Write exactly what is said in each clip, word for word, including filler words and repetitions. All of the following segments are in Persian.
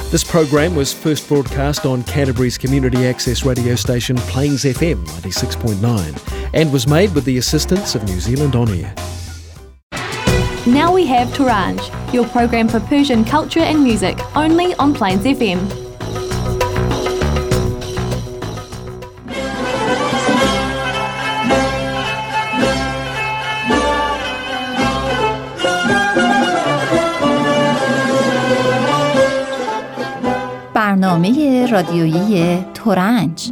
This program was first broadcast on Canterbury's community access radio station Plains F M ninety-six point nine and was made with the assistance of New Zealand On Air. Now we have Turanj, your program for Persian culture and music, only on Plains F M. برنامه رادیویی ترنج.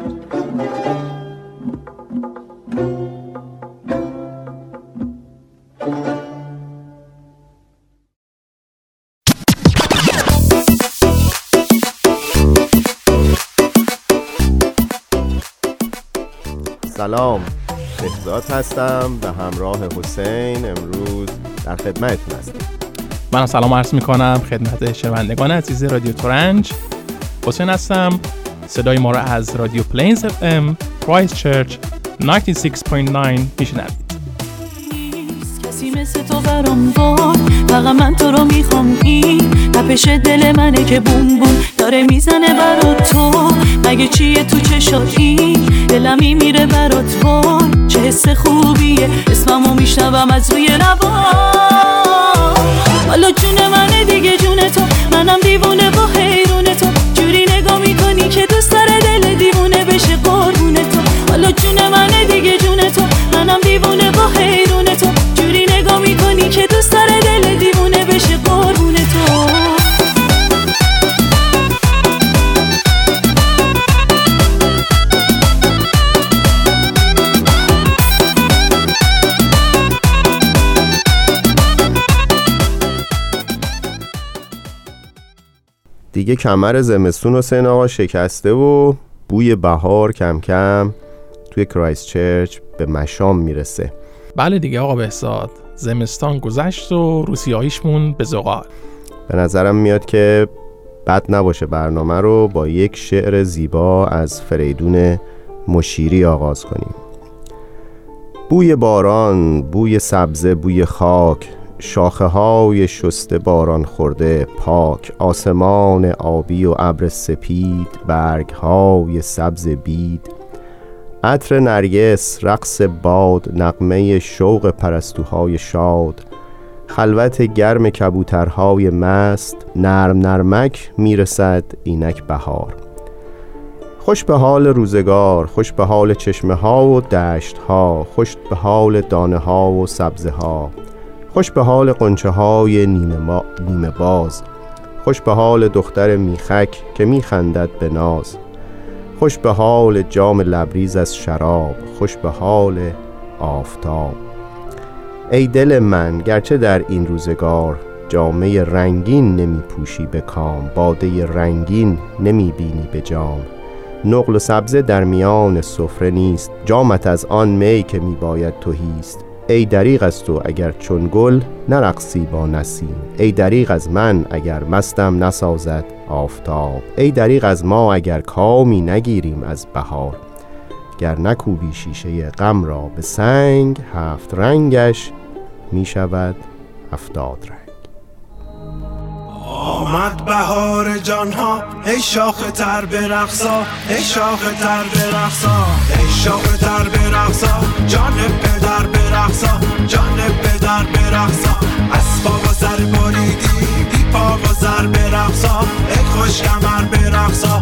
سلام، بهزاد هستم و همراه حسین امروز در خدمتتون هستم. من سلام عرض میکنم خدمت شنوندگان عزیز رادیو ترنج. حسین هستم. صدای ما را از رادیو پلینز اف ام کرایست چرچ نود و شش و نه میشنوید. کسی مثل تو برام وای، فقط من تو رو میخوام. این تپش دل منه که بوم بوم داره میزنه برات. تو مگه چیه تو چشات؟ این دلمی میره برات. وای چه حس خوبیه، اسممو میشنوم از روی لبات. حالا جون منه دیگه جون تو، منم دیوونه با حیرون تو. جوری نگاه میکنی که دوست داره دل دیوونه بشه قربون تو. حالا جون منه دیگه جون تو، منم دیوونه با حیرون تو. جوری نگاه میکنی که دوست داره دل دیوونه بشه قربون تو. دیگه کمر زمستون حسین آقا شکسته و بوی بهار کم کم توی کرایست چرچ به مشام میرسه. بله دیگه آقا بهزاد، زمستان گذشت و روسیاییشمون به زغال. به نظرم میاد که بد نباشه برنامه رو با یک شعر زیبا از فریدون مشیری آغاز کنیم. بوی باران، بوی سبزه، بوی خاک، شاخه های شسته باران خورده پاک، آسمان آبی و ابر سپید، برگ های سبز بید، عطر نرگس، رقص باد، نغمه شوق پرستوهای شاد، خلوت گرم کبوترهای مست، نرم نرمک میرسد اینک بهار. خوش به حال روزگار، خوش به حال چشمه ها و دشت ها، خوش به حال دانه ها و سبزه ها، خوش به حال قنچه های نیمه, ما... نیمه باز، خوش به حال دختر میخک که میخندد به ناز، خوش به حال جام لبریز از شراب، خوش به حال آفتاب. ای دل من گرچه در این روزگار جامه رنگین نمی پوشی به کام، باده رنگین نمی بینی به جام، نقل و سبزه در میان سفره نیست، جامت از آن می که می باید تهیست. ای دریغ از تو اگر چون گل نرقصی با نسیم، ای دریغ از من اگر مستم نسازد آفتاب، ای دریغ از ما اگر کامی نگیریم از بهار، گر نکوبی شیشه غم را به سنگ، هفت رنگش می شود هفتاد رنگ. آمد بهار جانها، ای شاخ تر برقصا، ای شاخ تر برقصا، ای شاخ تر برقصا، جان پدر برقصا، جان پدر برقصا، از پا و سر بریدی بی پا و سر برقصا، ای خوش کمر برقصا.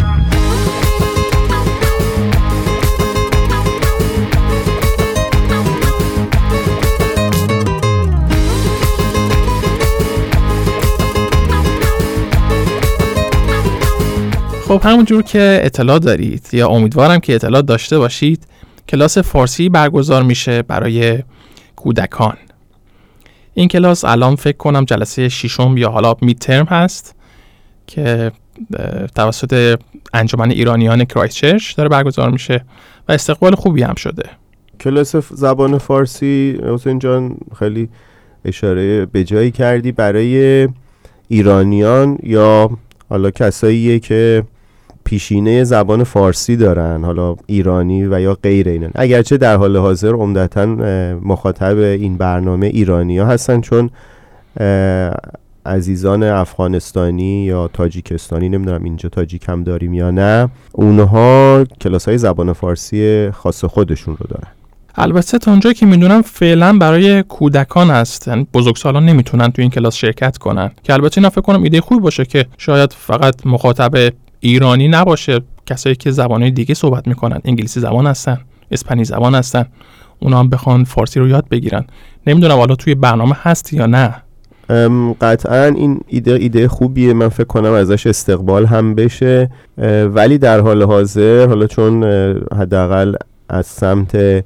خب همونجور که اطلاع دارید یا امیدوارم که اطلاع داشته باشید، کلاس فارسی برگزار میشه برای کودکان. این کلاس الان فکر کنم جلسه ششم یا حالا مید ترم هست که توسط انجمن ایرانیان کرایست چرچ داره برگزار میشه و استقبال خوبی هم شده. کلاس زبان فارسی حسین جان خیلی اشاره به جایی کردی، برای ایرانیان یا حالا کساییه که پیشینه زبان فارسی دارن، حالا ایرانی و یا غیر اینن. اگرچه در حال حاضر عمدتاً مخاطب این برنامه ایرانی ها هستن، چون عزیزان افغانستانی یا تاجیکستانی، نمیدونم اینجا تاجیک هم داریم یا نه، اونها کلاس‌های زبان فارسی خاص خودشون رو دارن. البته تا اونجایی که میدونم فعلا برای کودکان است، یعنی بزرگسالان نمیتونن تو این کلاس شرکت کنن، که البته اینا فکر کنم ایده خوبی باشه که شاید فقط مخاطب ایرانی نباشه، کسایی که زبانهای دیگه صحبت میکنن، انگلیسی زبان هستن، اسپانیایی زبان هستن، اونا هم بخوان فارسی رو یاد بگیرن. نمیدونم حالا توی برنامه هست یا نه. قطعا این ایده ایده خوبیه، من فکر کنم ازش استقبال هم بشه، ولی در حال حاضر حالا چون حداقل از سمت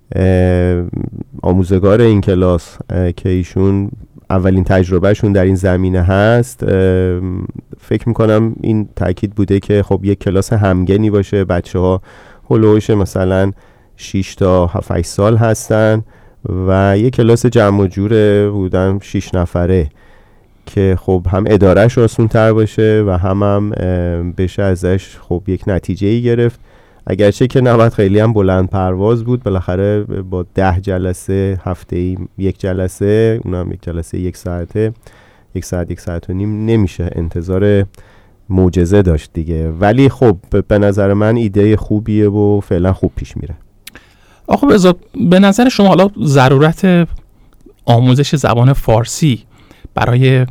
آموزگار این کلاس که ایشون اولین تجربهشون در این زمینه هست، فکر میکنم این تاکید بوده که خب یک کلاس همگنی باشه، بچه ها هلوش مثلا شش تا هفت سال هستن و یک کلاس جمع و جور بودن شش نفره که خب هم ادارهش آسون تر باشه و هم هم بشه ازش خب یک نتیجه‌ای گرفت، اگرچه که نباید خیلی هم بلند پرواز بود، بالاخره با ده جلسه هفته‌ای یک جلسه، اونم یک جلسه یک ساعته، یک ساعت یک ساعت و نیم، نمیشه انتظار معجزه داشت دیگه، ولی خب به نظر من ایده خوبیه و فعلا خوب پیش میره. آقا بذار به نظر شما حالا ضرورت آموزش زبان فارسی برای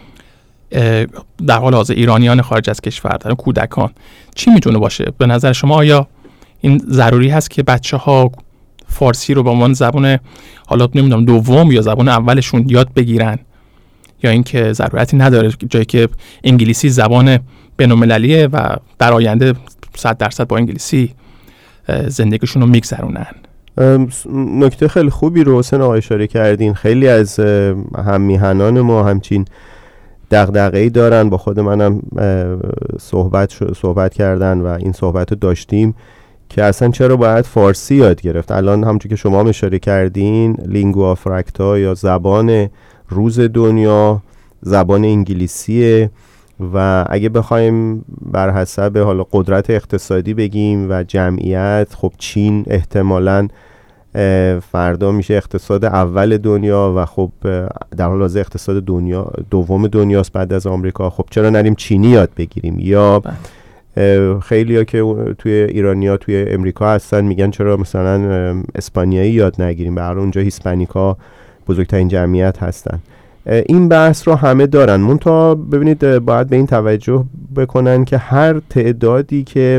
در حال حاضر ایرانیان خارج از کشور، در کودکان چی میتونه باشه؟ به نظر شما آیا این ضروری هست که بچه ها فارسی رو به عنوان زبان حالا نمیدونم دوم یا زبان اولشون یاد بگیرن، یا اینکه ضرورتی نداره جایی که انگلیسی زبان بین‌المللیه و در آینده صد درصد با انگلیسی زندگیشون رو میگذرونن؟ نکته خیلی خوبی رو حسین آقا اشاره کردین. خیلی از هم میهنان ما همچین دغدغه‌ای دارن، با خود منم صحبت صحبت کردن و این صحبت رو داشتیم که اصلا چرا باید فارسی یاد گرفت. الان همونجوری که شما هم اشاره کردین، لینگوا فرانکا یا زبان روز دنیا زبان انگلیسیه و اگه بخوایم بر حسب حالا قدرت اقتصادی بگیم و جمعیت، خب چین احتمالاً فردا میشه اقتصاد اول دنیا و خب در حال حاضر اقتصاد دنیا دوم دنیاست بعد از آمریکا، خب چرا نریم چینی یاد بگیریم؟ یا خیلی ها که توی ایرانیا توی امریکا هستن میگن چرا مثلا اسپانیایی یاد نگیریم، برای اونجا هیسپانیکا بزرگترین جمعیت هستن. این بحث رو همه دارن، منتها ببینید باید به این توجه بکنن که هر تعدادی که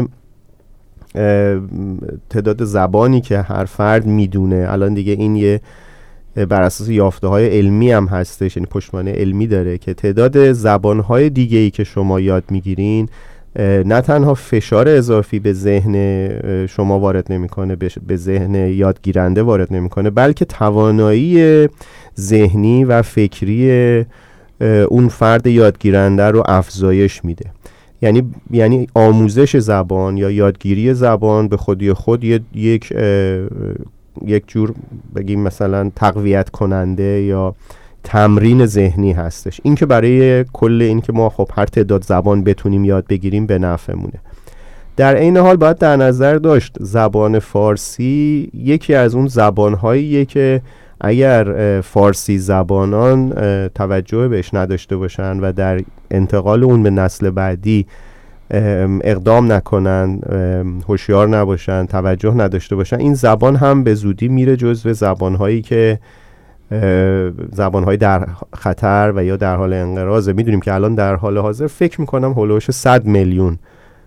تعداد زبانی که هر فرد میدونه، الان دیگه این یه بر اساس یافته های علمی هم هستش، یعنی پشتوانه علمی داره که تعداد زبان های دیگه ای که شما یاد میگیرین نه تنها فشار اضافی به ذهن شما وارد نمیکنه، به ذهن یادگیرنده وارد نمیکنه، بلکه توانایی ذهنی و فکری اون فرد یادگیرنده رو افزایش میده. یعنی یعنی آموزش زبان یا یادگیری زبان به خودی خود یک یک جور بگیم مثلا تقویت کننده یا تمرین ذهنی هستش. این که برای کل این که ما خب هر تعداد زبان بتونیم یاد بگیریم به نفعمونه. در این حال باید در نظر داشت زبان فارسی یکی از اون زبان‌هاییه که اگر فارسی زبانان توجه بهش نداشته باشن و در انتقال اون به نسل بعدی اقدام نکنن، هوشیار نباشن، توجه نداشته باشن، این زبان هم به زودی میره جزو زبان‌هایی که زبان‌های در خطر و یا در حال انقراضه. میدونیم که الان در حال حاضر فکر میکنم هولوش صد میلیون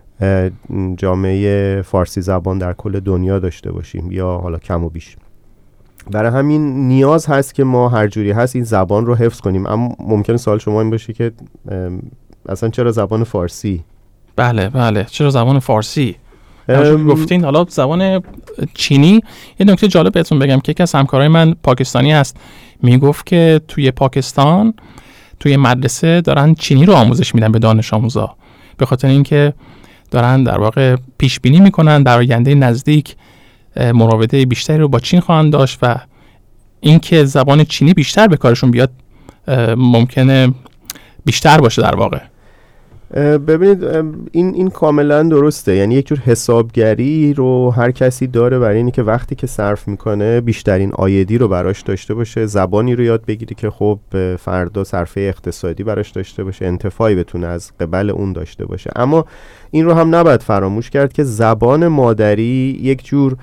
جامعه فارسی زبان در کل دنیا داشته باشیم یا حالا کم و بیش. برای همین نیاز هست که ما هر جوری هست این زبان رو حفظ کنیم. اما ممکنه سوال شما این باشه که اصلا چرا زبان فارسی؟ بله بله چرا زبان فارسی؟ همونجوری گفتین. حالا زبان چینی، یه نکته جالب بهتون بگم که یکی از همکارای من پاکستانی هست، میگفت که توی پاکستان توی مدرسه دارن چینی رو آموزش میدن به دانش آموزا، به خاطر اینکه دارن در واقع پیش بینی میکنن در آینده نزدیک مراوده بیشتری رو با چین خواهند داشت و اینکه زبان چینی بیشتر به کارشون بیاد ممکنه بیشتر باشه در واقع. ببینید این این کاملا درسته، یعنی یک جور حسابگری رو هر کسی داره برای اینی که وقتی که صرف میکنه بیشترین عایدی رو براش داشته باشه، زبانی رو یاد بگیری که خب فردا صرفه اقتصادی براش داشته باشه، انتفاعی بتونه از قبل اون داشته باشه. اما این رو هم نباید فراموش کرد که زبان مادری یک جور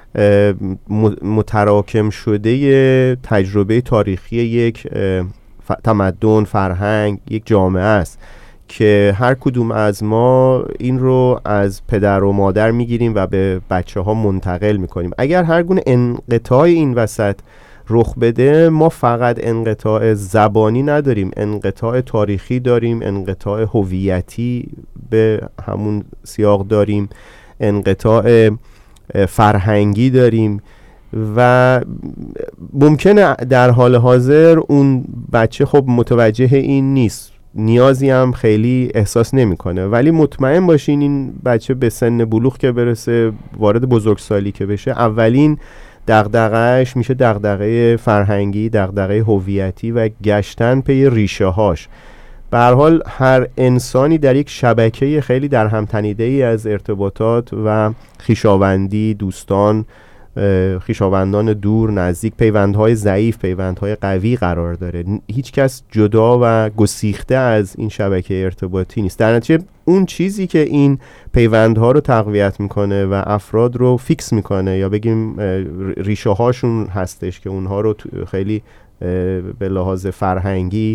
متراکم شده تجربه تاریخی یک تمدن، فرهنگ، یک جامعه است که هر کدوم از ما این رو از پدر و مادر میگیریم و به بچه ها منتقل میکنیم. اگر هر گونه انقطاع این وسط رخ بده، ما فقط انقطاع زبانی نداریم، انقطاع تاریخی داریم، انقطاع هویتی به همون سیاق داریم، انقطاع فرهنگی داریم و ممکنه در حال حاضر اون بچه خب متوجه این نیست، نیازی هم خیلی احساس نمیکنه، ولی مطمئن باشین این بچه به سن بلوغ که برسه، وارد بزرگسالی که بشه، اولین دغدغه‌اش میشه دغدغه فرهنگی، دغدغه هویتی و گشتن پی ریشه هاش. به هر حال هر انسانی در یک شبکه خیلی در هم تنیده ای از ارتباطات و خویشاوندی، دوستان، خویشاوندان دور، نزدیک، پیوندهای ضعیف، پیوندهای قوی قرار داره. هیچ کس جدا و گسیخته از این شبکه ارتباطی نیست. در نتیجه اون چیزی که این پیوندها رو تقویت میکنه و افراد رو فیکس میکنه یا بگیم ریشه هاشون هستش که اونها رو خیلی به لحاظ فرهنگی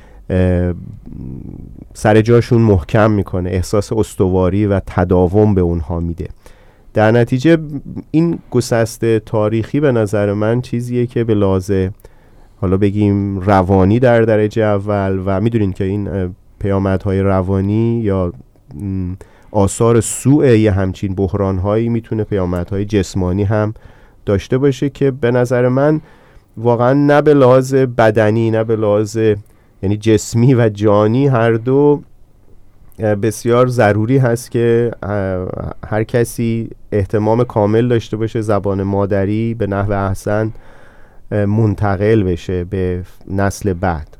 سر جاشون محکم میکنه، احساس استواری و تداوم به اونها میده. در نتیجه این گسسته تاریخی به نظر من چیزیه که به لحاظ حالا بگیم روانی در درجه اول، و میدونین که این پیامدهای روانی یا آثار سوء یه همچین بحرانهایی میتونه پیامدهای جسمانی هم داشته باشه که به نظر من واقعا نه به لحاظ بدنی نه به لحاظ یعنی جسمی و جانی هر دو بسیار ضروری هست که هر کسی اهتمام کامل داشته باشه زبان مادری به نحو احسن منتقل بشه به نسل بعد.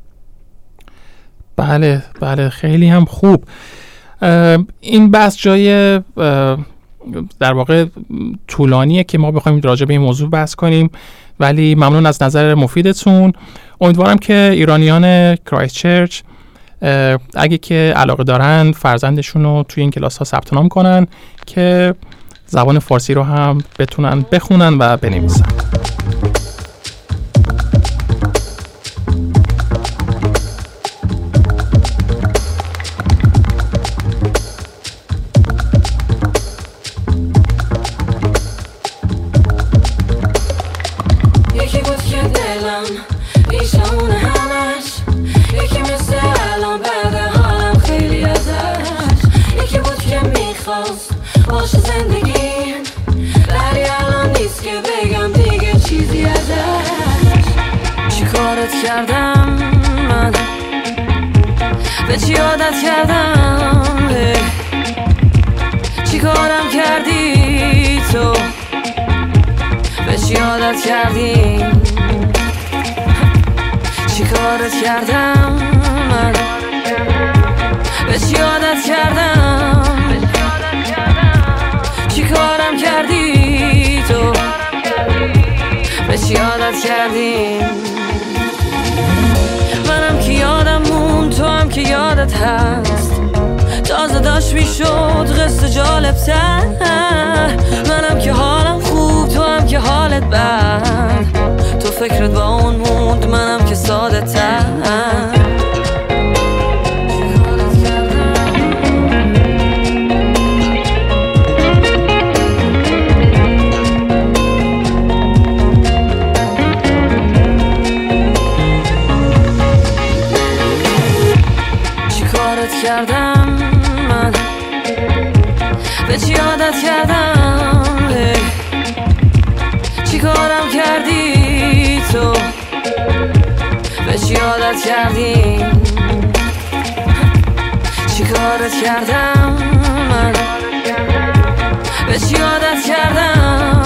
بله بله خیلی هم خوب. این بحث جای در واقع طولانیه که ما بخوایم راجع به این موضوع بحث کنیم، ولی ممنون از نظر مفیدتون. امیدوارم که ایرانیان کرایست چرچ اگه که علاقه دارن فرزندشون رو توی این کلاس ها ثبت نام کنن که زبان فارسی رو هم بتونن بخونن و بنویسن. کردم من به چی عادت کردم، چی کارم کردی تو، به چی عادت کردی، چی کارت کردم من، به چی عادت کردم، چی کارم کردی تو، به چی عادت کردی. منم که یادم مون، تو هم که یادت هست، تازه داشت میشد قصه جالب تر. منم که حالم خوب، تو هم که حالت بد، تو فکرت با اون موند، منم که ساده تر. کردم من به چی عادت کردم، چی کارم کردی تو، به چی عادت کردی، چی کارت کردم من، به چی عادت کردم،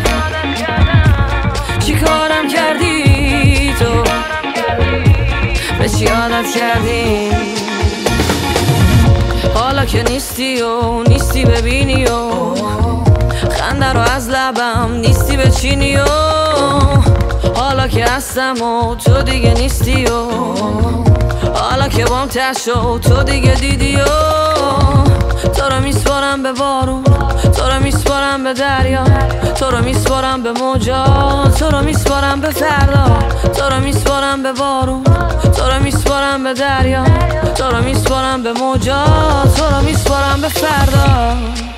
چی کارم کردی تو، به چی عادت کردی. حالا که نیستی و نیستی ببینی و خنده رو از لبم نیستی بچینی و حالا که هستم و تو دیگه نیستی و حالا که بام تشت و تو دیگه دیدی و تو رو میسپارم به بارون، تو رو میسپارم به دریا، تو رو میسپارم به موجا، تو رو میسپارم به فردا، تو رو میسپارم به بارون، تو رو میسپارم به دریا، تو رو میسپارم به موجا، تو رو میسپارم به فردا.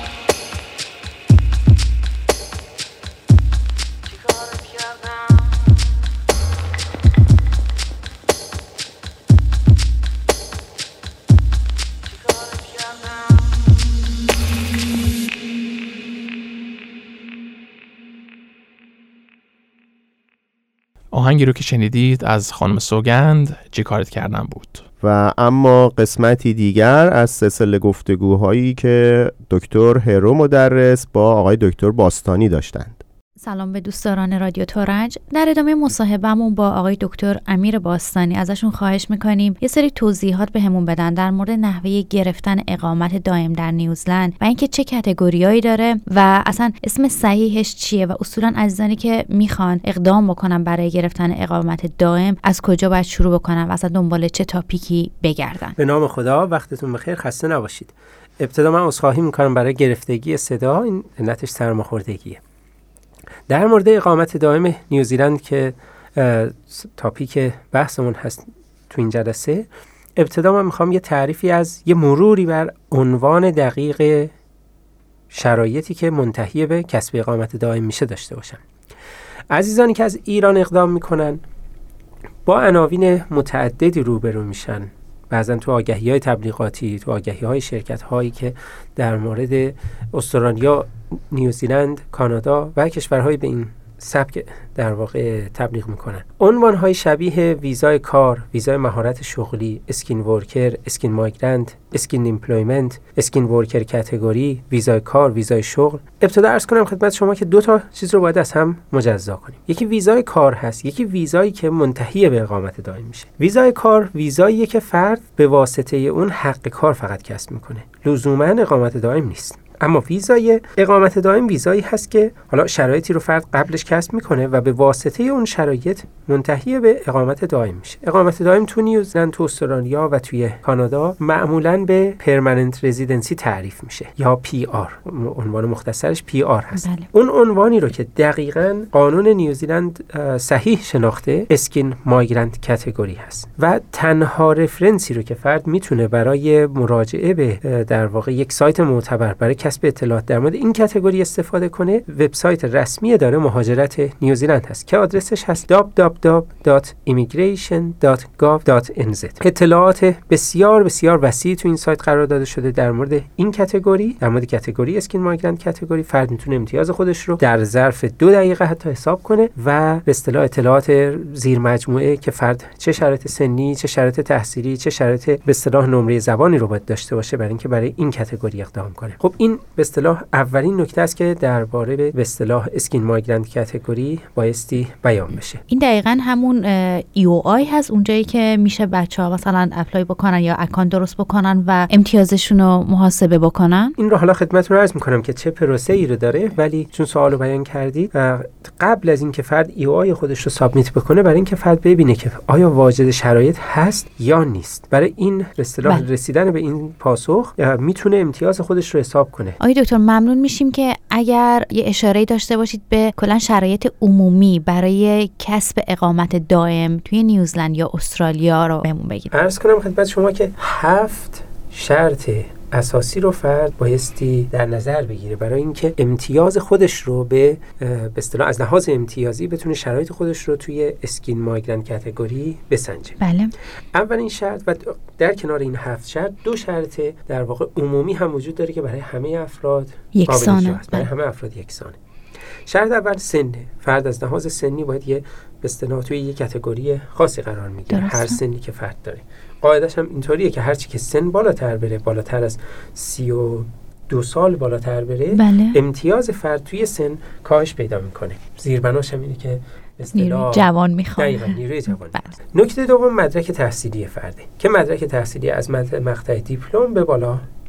آهنگی رو که شنیدید از خانم سوگند چی کارت کردن بود. و اما قسمتی دیگر از سلسله گفتگوهایی که دکتر هرو مدرس با آقای دکتر باستانی داشتند. سلام به دوستداران رادیو ترنج. در ادامه مصاحبهمون با آقای دکتر امیر باستانی ازشون خواهش میکنیم یه سری توضیحات بهمون بدن در مورد نحوه گرفتن اقامت دائم در نیوزلند و اینکه چه کاتگوریایی داره و اصلا اسم صحیحش چیه و اصولا عزیزانی که میخوان اقدام بکنن برای گرفتن اقامت دائم از کجا باید شروع بکنن و اصلا دنبال چه تاپیکی بگردن. به نام خدا، وقتتون بخیر، خسته نباشید. ابتدا من عذرخواهی میکنم برای گرفتگی صدا، این علتش سرماخوردگیه. در مورد اقامت دائم نیوزیلند که تاپیک بحثمون هست تو این جلسه، ابتدا من میخوام یه تعریفی از یه مروری بر عنوان دقیق شرایطی که منتهی به کسب اقامت دائم میشه داشته باشم. عزیزانی که از ایران اقدام میکنن با عناوین متعددی روبرو میشن، بعضن تو آگهی‌های تبلیغاتی، تو آگهی‌های شرکت‌هایی که در مورد استرالیا، نیوزیلند، کانادا و کشورهای به این سبک در واقع تبلیغ میکنن. عنوان‌های شبیه ویزای کار، ویزای مهارت شغلی، اسکین ورکر، اسکین مایگرنت، اسکین ایمپلویمنت، اسکین ورکر کاتگوری، ویزای کار، ویزای شغل. ابتدا عرض کنم خدمت شما که دو تا چیز رو باید از هم مجزا کنیم. یکی ویزای کار هست، یکی ویزایی که منتهی به اقامت دائم میشه. ویزای کار ویزاییه که فرد به واسطه اون حق کار فقط کسب میکنه، لزوما اقامت دائم نیست. اما ویزای اقامت دائم ویزایی هست که حالا شرایطی رو فرد قبلش کسب میکنه و به واسطه اون شرایط منتهی به اقامت دائم میشه. اقامت دائم تو نیوزلند، تو استرالیا و توی کانادا معمولاً به پرمننت رزیدنسی تعریف میشه یا پی آر، عنوان مختصرش پی آر هست. بله. اون عنوانی رو که دقیقاً قانون نیوزیلند صحیح شناخته اسکین مایگرنت کاتگوری هست و تنها رفرنسی رو که فرد میتونه برای مراجعه به در واقع یک سایت معتبر برای کسب اطلاعات در مورد این کاتگوری استفاده کنه، وبسایت رسمی اداره مهاجرت نیوزیلند هست که آدرسش هست دبلیو دبلیو دبلیو دات ایمیگریشن دات گاو دات ان زد. اطلاعات بسیار بسیار وسیع تو این سایت قرار داده شده در مورد این کاتگوری، در مورد کاتگوری اسکین مایگرنت کاتگوری. فرد میتونه امتیاز خودش رو در ظرف دو دقیقه حتی حساب کنه و به اصطلاح اطلاعات زیر مجموعه که فرد چه شرایط سنی، چه شرایط تحصیلی، چه شرایط به اصطلاح نمره زبانی رو باید داشته باشه برای اینکه برای این کاتگوری اقدام کنه. خب این به اصطلاح اولین نکته است که درباره به اصطلاح اسکین مایگرنت کاتگوری بایستی بیان بشه. این دقیقاً همون ای او آی هست، اونجایی که میشه بچه‌ها مثلا اپلای بکنن یا اکانت درست بکنن و امتیازشون رو محاسبه بکنن. این رو حالا خدمتتون عرض میکنم که چه پروسه‌ای رو داره، ولی چون سوالو بیان کردید قبل از اینکه فرد ای او آی خودش رو سابمیت بکنه، برای اینکه فرد ببینه که آیا واجد شرایط هست یا نیست، برای این به اصطلاح رسیدن به این پاسخ میتونه امتیاز خودش رو حساب کنه. آقای دکتر ممنون میشیم که اگر یه اشاره‌ای داشته باشید به کلا شرایط عمومی برای کسب اقامت دائم توی نیوزلند یا استرالیا رو بهمون بگید. عرض کنم خدمت شما که هفت شرط اساسی رو فرد بایستی در نظر بگیره برای اینکه امتیاز خودش رو به به اصطلاح از لحاظ امتیازی بتونه شرایط خودش رو توی اسکین مایگرنت کاتگوری بسنجه. بله. اولین شرط و در کنار این هفت شرط دو شرط در واقع عمومی هم وجود داره که برای همه افراد یکسانه. برای همه افراد یکسانه. شرط اول سنه. فرد از لحاظ سنی باید یه به اصطلاح توی یه کاتگوری خاصی قرار میگیره، هر سنی که فرد داره. قاعدش هم اینطوریه که هرچی که سن بالاتر بره، بالاتر از سی و دو سال بالاتر بره، بله. امتیاز فرد توی سن کاهش پیدا میکنه. زیربناش هم اینه که نیروی جوان میخواد. دقیقاً نیروی جوان. نکته دوم مدرک تحصیلی فرده که مدرک تحصیلی از مقطع دیپلم به بالا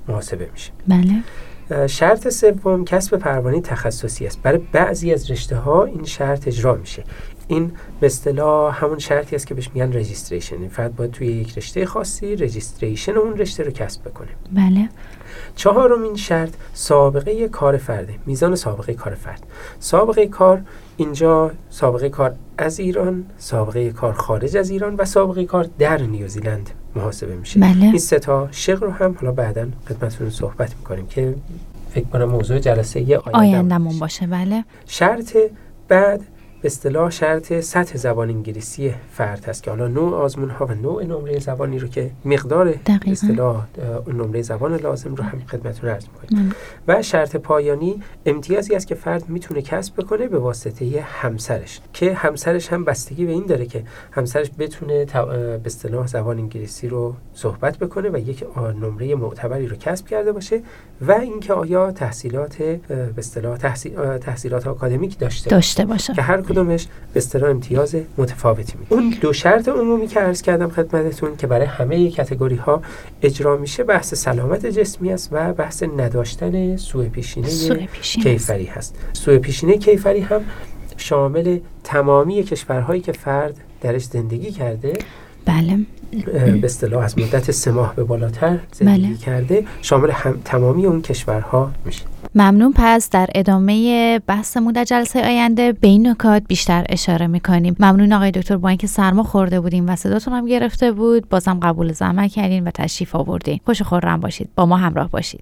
محاسبه میشه. بله. شرط سوم کسب پروانه تخصصی است. برای بعضی از رشته‌ها این شرط اجرا میشه. این به اصطلاح همون شرطی است که بهش میگن رجیستریشن. این فرد باید توی یک رشته خاصی رجیستریشن اون رشته رو کسب بکنه. بله. چهارمین شرط سابقه کار فرده، میزان سابقه کار فرد. سابقه کار اینجا سابقه کار از ایران، سابقه کار خارج از ایران و سابقه کار در نیوزیلند محاسبه میشه. بله. این سه تا شق رو هم حالا بعداً خدمتتون صحبت میکنیم که فکر کنم موضوع جلسه یه آینده‌مون باشه. بله. شرط بعد به اصطلاح شرط سطح زبان انگلیسی فرد هست که حالا نوع آزمون ها و نوع نمره زبانی رو که مقدار به اصطلاح اون نمره زبان لازم رو هم خدمتتون عرض می‌کنیم. و شرط پایانی امتیازی است که فرد میتونه کسب بکنه به واسطه همسرش، که همسرش هم بستگی به این داره که همسرش بتونه به اصطلاح زبان انگلیسی رو صحبت بکنه و یک نمره معتبری رو کسب کرده باشه و اینکه آیا تحصیلات به اصطلاح تحصیل تحصیلات آکادمیک داشته داشته باشه که هر کدومش به اصطلاح امتیاز متفاوتی میده. اون دو شرط عمومی که عرض کردم خدمتتون که برای همه کاتگوری ها اجرا میشه، بحث سلامت جسمی است و بحث نداشتن سوء پیشینه کیفری هست. سوء پیشینه کیفری هم شامل تمامی کشورهایی که فرد درش زندگی کرده، بله، به اصطلاح از مدت سه ماه به بالاتر زندگی بله. کرده، شامل هم تمامی اون کشورها میشه. ممنون. پس در ادامه بحثمون در جلسه آینده به این نکات بیشتر اشاره میکنیم. ممنون آقای دکتر، با اینکه سرما خورده بودیم و صداتون هم گرفته بود، بازم قبول زحمت کردین و تشریف آوردین. خوش و خرم باشید، با ما همراه باشید.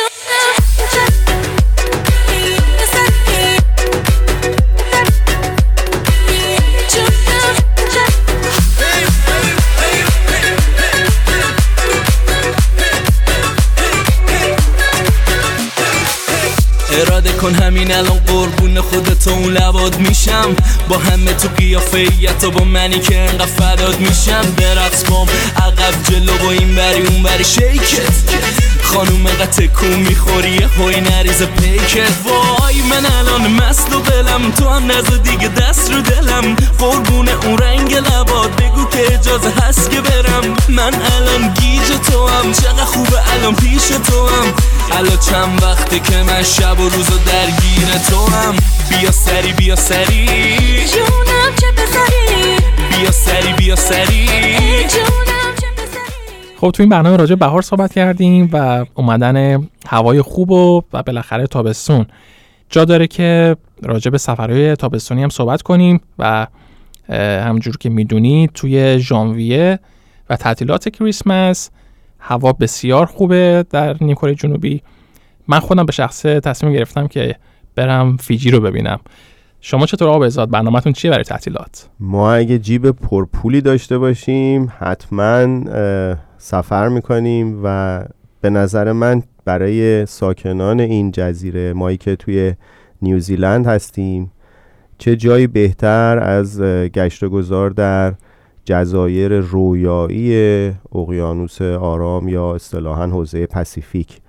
اراده کن همین الان قربون خودت و اون لباد میشم، با همه تو قیافه‌ایت و با منی که انقدر فداد میشم. برقص بام عقب جلو با این بری اون بری شیکت، خانوم قطع کون میخوری هوی نریز پیکت. وای من الان مست و بلم، تو هم نزد دیگه دست رو دلم، قربون اون رنگ لباد بگو که اجازه هست که برم. من الان گیج تو هم، چقدر خوبه الان پیش تو هم، الان چند وقته که من شب و روزو درگیر تو هم. بیا سری بیا سری جونم چه بسری، بیا سری بیا سری جونم چه بسری. خب تو این برنامه راجع به بهار صحبت کردیم و اومدن هوای خوب و, و بالاخره تابستون. جا داره که راجع به سفرهای تابستونی هم صحبت کنیم و همونجور که میدونید توی ژانویه و تعطیلات کریسمس هوا بسیار خوبه در نیمکره جنوبی. من خودم به شخص تصمیم گرفتم که برم فیجی رو ببینم. شما چطور آقا بهزاد، برنامه‌تون چیه برای تعطیلات؟ ما اگه جیب پرپولی داشته باشیم حتما سفر میکنیم و به نظر من برای ساکنان این جزیره، مایی که توی نیوزیلند هستیم، چه جایی بهتر از گشت و گذار در جزایر رویایی اقیانوس آرام یا اصطلاحاً حوزه پاسیفیک.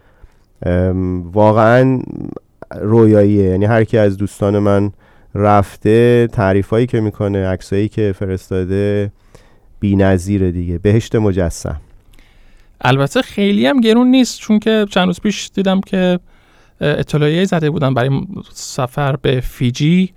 واقعاً رویاییه، یعنی هر کی از دوستان من رفته تعریفایی که میکنه، عکسایی که فرستاده بی‌نظیره دیگه، بهشت مجسم. البته خیلی هم گرون نیست، چون که چند روز پیش دیدم که اطلاعیه زده بودن برای سفر به فیجی،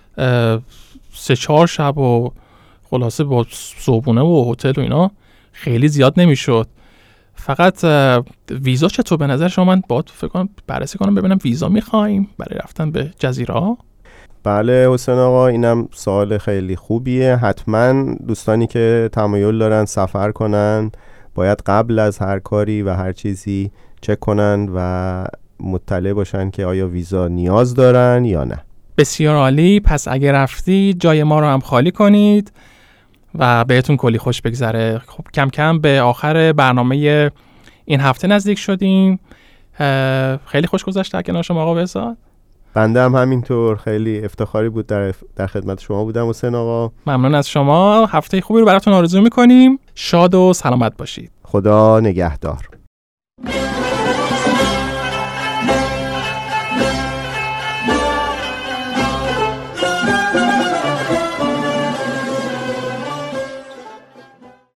سه چهار شب و خلاصه با صبحونه و هتل و اینا خیلی زیاد نمیشد. فقط ویزا چطور به نظر شما؟ من باید فکر کنم بررسی کنم ببینم ویزا میخوایم برای رفتن به جزیره ها. بله حسین آقا، اینم سوال خیلی خوبیه. حتما دوستانی که تمایل دارن سفر کنن باید قبل از هر کاری و هر چیزی چک کنن و مطلع باشن که آیا ویزا نیاز دارن یا نه. بسیار عالی. پس اگه رفتی جای ما رو هم خالی کنید و بهتون کلی خوش بگذره. خب کم کم به آخر برنامه این هفته نزدیک شدیم. خیلی خوش گذشت در کنار شما آقا بهزاد. بنده هم همینطور، خیلی افتخاری بود در در خدمت شما بودم حسین آقا. ممنون از شما. هفته خوبی رو براتون آرزو میکنیم. شاد و سلامت باشید. خدا نگهدار.